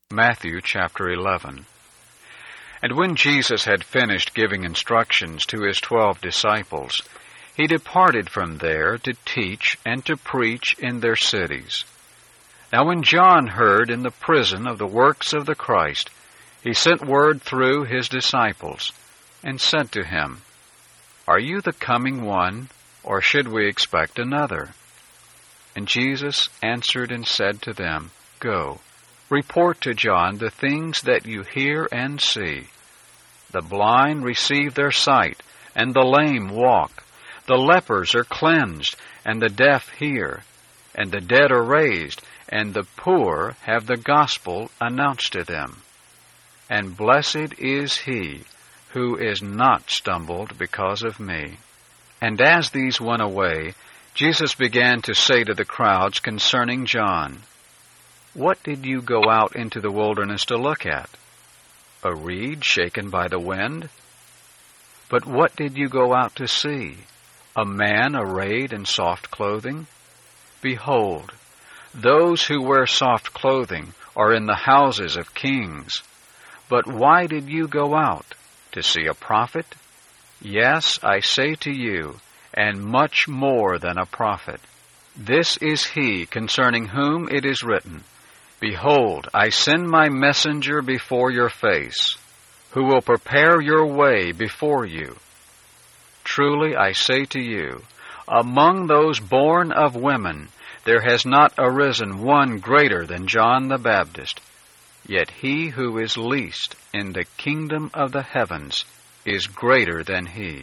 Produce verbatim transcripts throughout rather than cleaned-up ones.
Matthew chapter eleven. And when Jesus had finished giving instructions to his twelve disciples, he departed from there to teach and to preach in their cities. Now when John heard in the prison of the works of the Christ, he sent word through his disciples, and said to him, Are you the coming one, or should we expect another? And Jesus answered and said to them, Go, report to John the things that you hear and see. The blind receive their sight, and the lame walk. The lepers are cleansed, and the deaf hear. And the dead are raised, and the poor have the gospel announced to them. And blessed is he who is not stumbled because of me. And as these went away, Jesus began to say to the crowds concerning John, What did you go out into the wilderness to look at? A reed shaken by the wind? But what did you go out to see? A man arrayed in soft clothing? Behold, those who wear soft clothing are in the houses of kings. But why did you go out? To see a prophet? Yes, I say to you, and much more than a prophet. This is he concerning whom it is written, Behold, I send my messenger before your face, who will prepare your way before you. Truly I say to you, among those born of women, there has not arisen one greater than John the Baptist. Yet he who is least in the kingdom of the heavens is greater than he.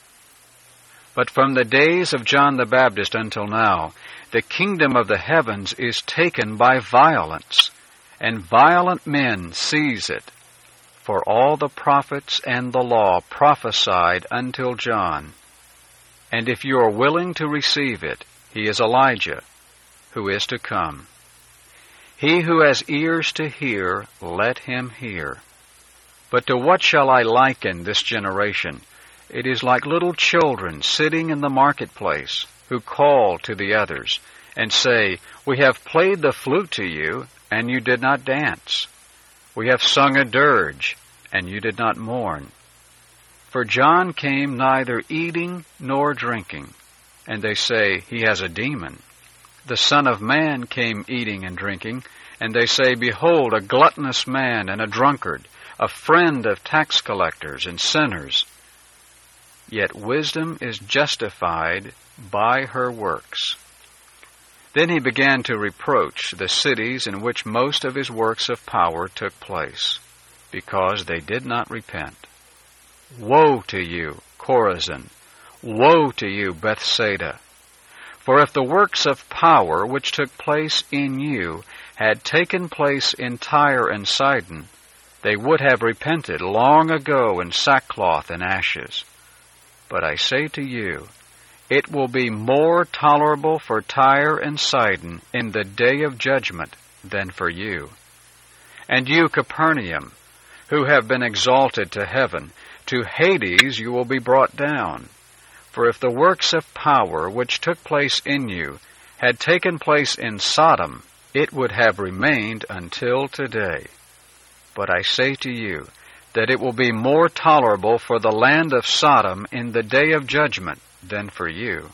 But from the days of John the Baptist until now, the kingdom of the heavens is taken by violence, and violent men seize it. For all the prophets and the law prophesied until John. And if you are willing to receive it, he is Elijah, who is to come. He who has ears to hear, let him hear. But to what shall I liken this generation? It is like little children sitting in the marketplace, who call to the others, and say, We have played the flute to you, and you did not dance. We have sung a dirge, and you did not mourn. For John came neither eating nor drinking, and they say, He has a demon. The Son of Man came eating and drinking, and they say, Behold, a gluttonous man and a drunkard, a friend of tax collectors and sinners. Yet wisdom is justified by her works. Then he began to reproach the cities in which most of his works of power took place, because they did not repent. Woe to you, Chorazin! Woe to you, Bethsaida! For if the works of power which took place in you had taken place in Tyre and Sidon, they would have repented long ago in sackcloth and ashes. But I say to you, it will be more tolerable for Tyre and Sidon in the day of judgment than for you. And you, Capernaum, who have been exalted to heaven, to Hades you will be brought down. For if the works of power which took place in you had taken place in Sodom, it would have remained until today. But I say to you, that it will be more tolerable for the land of Sodom in the day of judgment than for you.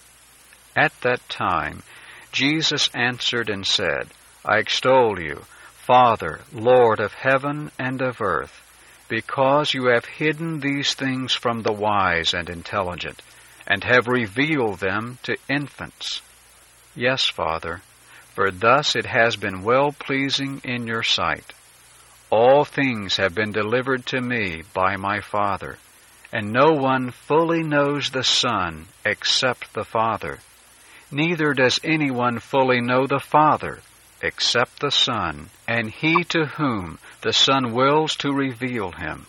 At that time Jesus answered and said, I extol you, Father, Lord of heaven and of earth, because you have hidden these things from the wise and intelligent, and have revealed them to infants. Yes, Father, for thus it has been well-pleasing in your sight. All things have been delivered to me by my Father, and no one fully knows the Son except the Father. Neither does anyone fully know the Father except the Son, and he to whom the Son wills to reveal him.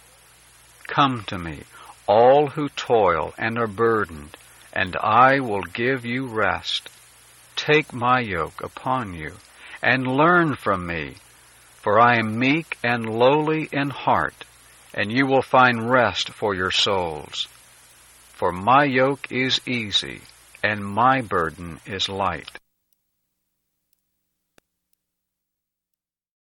Come to me, all who toil and are burdened, and I will give you rest. Take my yoke upon you, and learn from me, for I am meek and lowly in heart, and you will find rest for your souls. For my yoke is easy, and my burden is light.